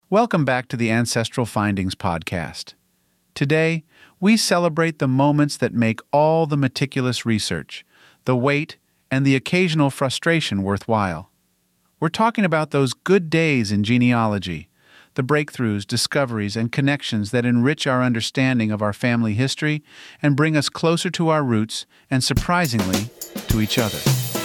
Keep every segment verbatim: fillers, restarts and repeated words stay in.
Welcome back to the Ancestral Findings podcast. Today, we celebrate the moments that make all the meticulous research, the wait, and the occasional frustration worthwhile. We're talking about those good days in genealogy, the breakthroughs, discoveries, and connections that enrich our understanding of our family history and bring us closer to our roots and, surprisingly, to each other.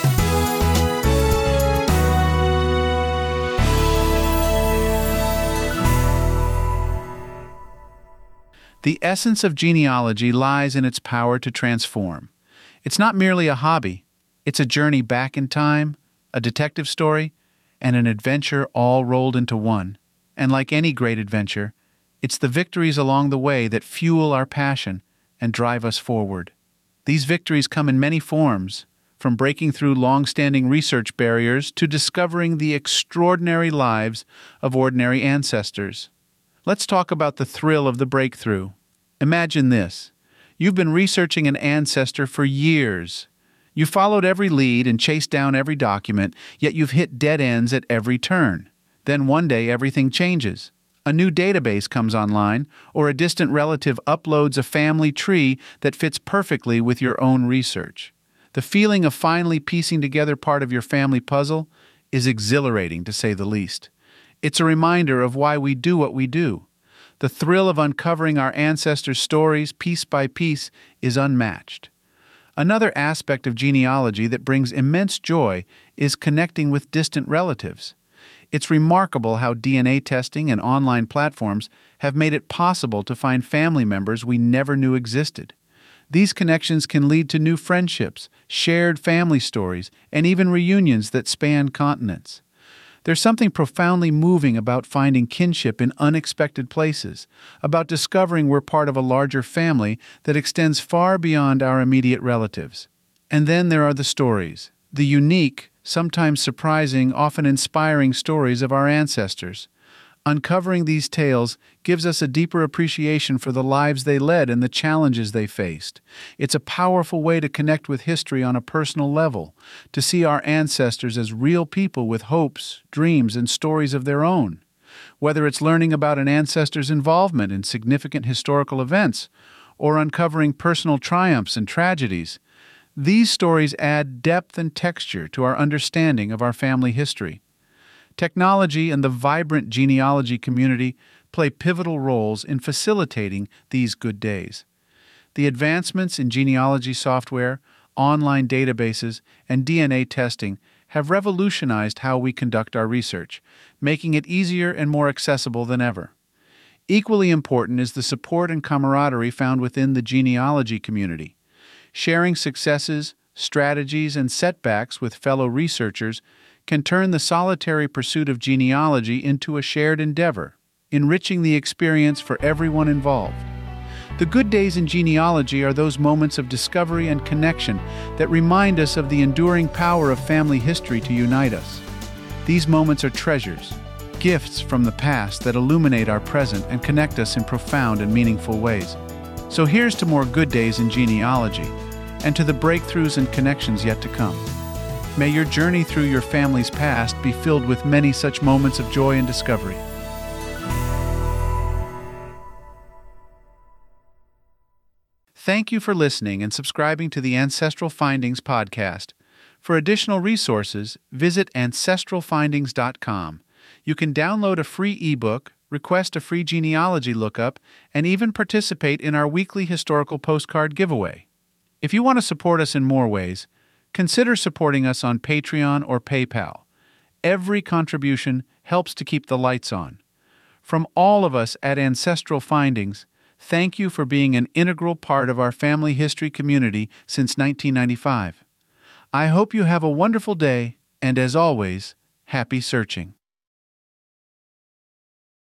The essence of genealogy lies in its power to transform. It's not merely a hobby. It's a journey back in time, a detective story, and an adventure all rolled into one. And like any great adventure, it's the victories along the way that fuel our passion and drive us forward. These victories come in many forms, from breaking through long-standing research barriers to discovering the extraordinary lives of ordinary ancestors. Let's talk about the thrill of the breakthrough. Imagine this. You've been researching an ancestor for years. You followed every lead and chased down every document, yet you've hit dead ends at every turn. Then one day everything changes. A new database comes online, or a distant relative uploads a family tree that fits perfectly with your own research. The feeling of finally piecing together part of your family puzzle is exhilarating, to say the least. It's a reminder of why we do what we do. The thrill of uncovering our ancestors' stories piece by piece is unmatched. Another aspect of genealogy that brings immense joy is connecting with distant relatives. It's remarkable how D N A testing and online platforms have made it possible to find family members we never knew existed. These connections can lead to new friendships, shared family stories, and even reunions that span continents. There's something profoundly moving about finding kinship in unexpected places, about discovering we're part of a larger family that extends far beyond our immediate relatives. And then there are the stories, the unique, sometimes surprising, often inspiring stories of our ancestors. Uncovering these tales gives us a deeper appreciation for the lives they led and the challenges they faced. It's a powerful way to connect with history on a personal level, to see our ancestors as real people with hopes, dreams, and stories of their own. Whether it's learning about an ancestor's involvement in significant historical events, or uncovering personal triumphs and tragedies, these stories add depth and texture to our understanding of our family history. Technology and the vibrant genealogy community play pivotal roles in facilitating these good days. The advancements in genealogy software, online databases, and D N A testing have revolutionized how we conduct our research, making it easier and more accessible than ever. Equally important is the support and camaraderie found within the genealogy community. Sharing successes, strategies, and setbacks with fellow researchers can turn the solitary pursuit of genealogy into a shared endeavor, enriching the experience for everyone involved. The good days in genealogy are those moments of discovery and connection that remind us of the enduring power of family history to unite us. These moments are treasures, gifts from the past that illuminate our present and connect us in profound and meaningful ways. So here's to more good days in genealogy, and to the breakthroughs and connections yet to come. May your journey through your family's past be filled with many such moments of joy and discovery. Thank you for listening and subscribing to the Ancestral Findings podcast. For additional resources, visit ancestral findings dot com. You can download a free ebook, request a free genealogy lookup, and even participate in our weekly historical postcard giveaway. If you want to support us in more ways, consider supporting us on Patreon or PayPal. Every contribution helps to keep the lights on. From all of us at Ancestral Findings, thank you for being an integral part of our family history community since nineteen ninety-five. I hope you have a wonderful day, and as always, happy searching.